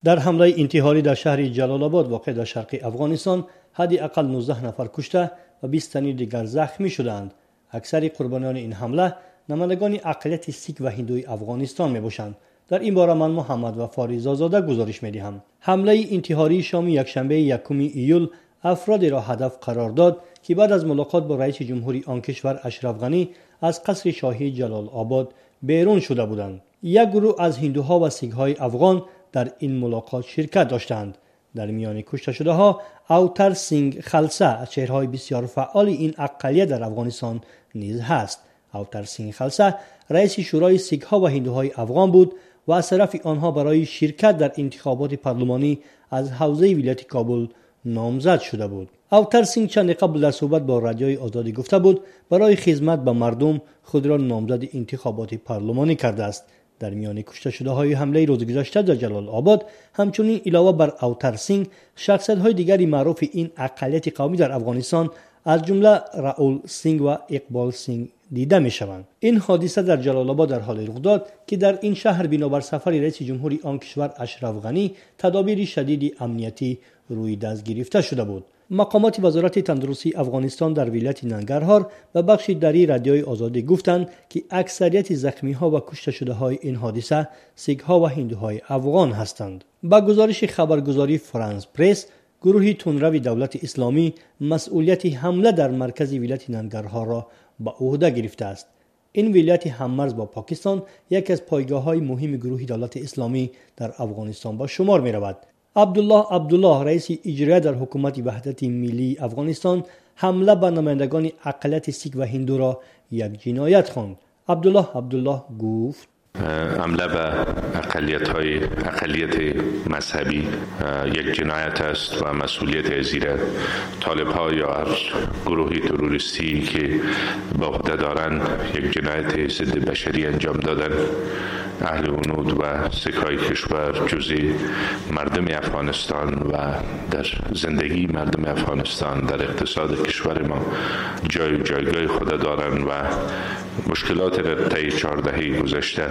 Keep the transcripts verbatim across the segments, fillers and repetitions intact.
در حمله انتحاری در شهر جلال آباد واقع در شرق افغانستان حداقل نوزده نفر کشته و بیست تن دیگر زخمی شدند. اکثر قربانیان این حمله نمایندگان اقلیت سیک و هندوی افغانستان میباشند. در این باره من محمد وفاری زازاده گزارش میدهم. حمله انتحاری شام یکشنبه یکم ایول افرادی را هدف قرار داد که بعد از ملاقات با رئیس جمهوری آن کشور اشرف غنی از قصر شاهی جلال آباد بیرون شده بودند. یک گروه از هندوها و سیک‌های افغان در این ملاقات شرکت داشتند. در میان کشته شده ها اوتر سینگ خلسه از چهره‌های بسیار فعال این اقلیت در افغانستان نیز هست. اوتر سینگ خلسه رئیس شورای سیک‌ها و هندوهای افغان بود و از طرف آنها برای شرکت در انتخابات پارلمانی از حوزه ولایت کابل نامزد شده بود. اوتر سینگ چند قبل در صحبت با رادیوی آزادی گفته بود برای خدمت به مردم خود را نامزد انتخابات پارلمانی کرده است. در میان کشته شده های حمله روز گذشته در جلال آباد همچنین علاوه بر اوتر سینگ شخصیت های دیگری معروف این اقلیت قومی در افغانستان از جمله راول سینگ و اقبال سینگ دیده می شوند. این حادثه در جلال آباد در حال رخ داد که در این شهر بنابر سفر رئیس جمهوری آن کشور اشرف غنی تدابیر شدید امنیتی روی دست گرفته شده بود. مقامات وزارت تندرستی افغانستان در ولایت ننگرهار و بخشی دری رادیوی آزادی گفتند که اکثریت زخمی ها و کشته شده های این حادثه سیک ها و هندوهای افغان هستند. با گزارش خبرگزاری فرانس پرس، گروه تندرو دولت اسلامی مسئولیت حمله در مرکز ولایت ننگرهار را به عهده گرفته است. این ولایت هممرز با پاکستان یکی از پایگاه‌های مهم گروه دولت اسلامی در افغانستان به شمار می‌رود. عبدالله عبدالله رئیس اجرایی در حکومت وحدت ملی افغانستان حمله به نمایندگان اقلیت سیک و هندو را یک جنایت خواند. عبدالله عبدالله گفت حمله به اقلیت های اقلیت مذهبی یک جنایت است و مسئولیت زیر طالب ها یا هر گروه تروریستی که با عهده دارند یک جنایت ضد بشری انجام دادن اهل ونود و سکای کشور جزء مردم افغانستان و در زندگی مردم افغانستان در اقتصاد کشور ما جای جایگاه خود دارند و مشکلات را طی چهار دهه گذشته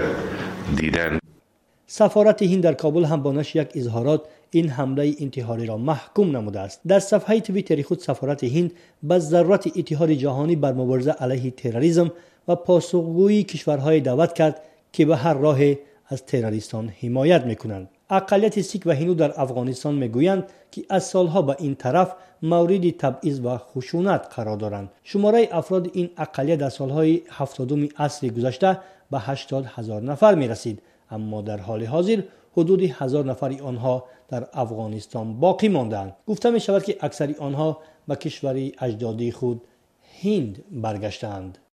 دیدن. سفارت هند در کابل هم با نشر یک اظهارات این حمله انتحاری را محکوم نموده است. در صفحه توییتری خود سفارت هند به ضرورت اتحاد جهانی بر مبارزه علیه تروریسم و پاسخگویی کشورهای دعوت کرد که به هر راه از تروریستان حمایت میکنند. اقلیت سیک و هندو در افغانستان میگویند که از سالها به این طرف مورد تبعیض و خشونت قرار دارند. شماره افراد این اقلیت در سالهای هفتادم عصر گذشته به هشتاد هزار نفر میرسید، اما در حال حاضر حدود هزار نفر آنها در افغانستان باقی ماندند. گفته می شود که اکثر آنها به کشور اجدادی خود هند برگشتند.